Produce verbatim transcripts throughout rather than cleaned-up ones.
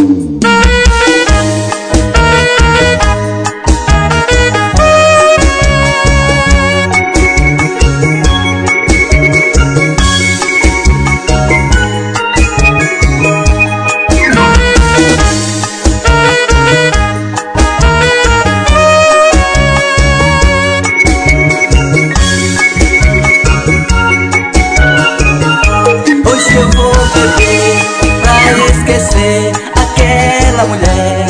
Eu vou beber pra esquecer aquela mulher.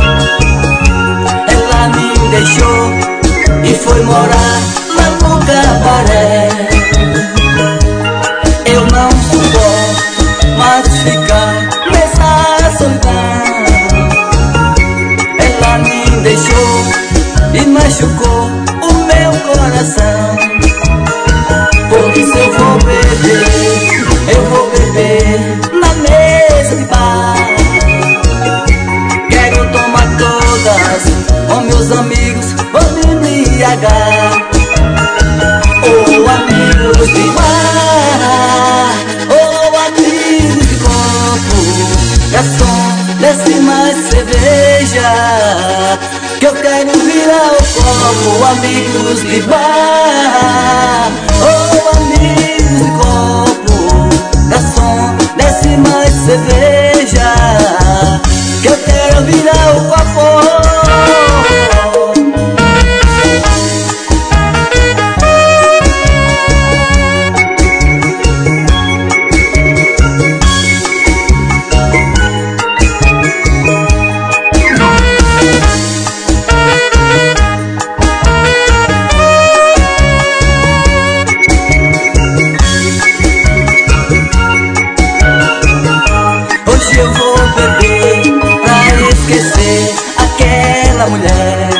Ela me deixou e foi morar lá no cabaré. Eu não suporto mais ficar nessa solidão. Ela me deixou e machucou o meu coração. Por isso eu vou beber, eu vou beber na mesa de bar. Quero tomar todas com meus amigos, vou me embriagar. Oh, amigos de bar, oh, amigos de copo, garçom, desce mais cerveja, que eu quero virar o copo. Amigos de bar, oh, amigos de copo, garçom, desce mais cerveja, que eu quero virar o copo. Hoje eu vou beber pra esquecer aquela mulher.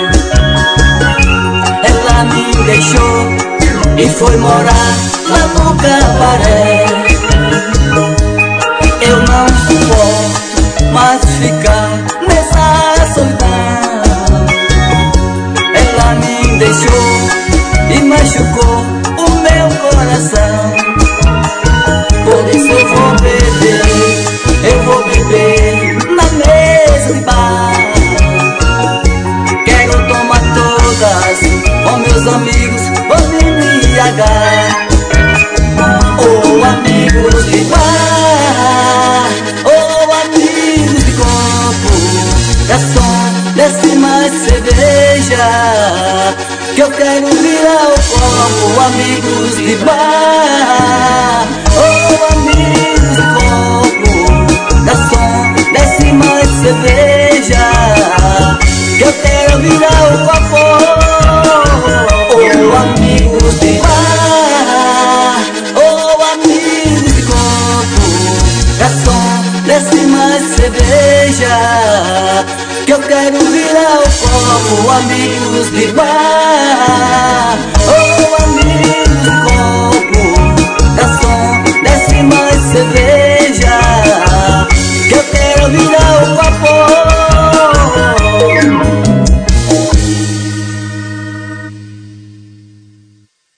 Ela me deixou e foi morar lá no cabaré. Eu não suporto mais ficar nessa solidão. Ela me deixou e machucou o meu coração. Por isso eu vou beber, eu vou beber na mesa de bar. Quero tomar todas com meus amigos, vou me embriagar. Oh, amigos de bar, oh, amigos de copo, garçom, desce mais cerveja, que eu quero virar o copo. Amigos de bar, oh, amigos de copo, garçom, desce mais cerveja, que eu quero virar o copo. Oh, amigos de bar, oh, amigos de copo, garçom, desce mais cerveja, que eu quero virar o copo. Amigos de bar, oh, amigos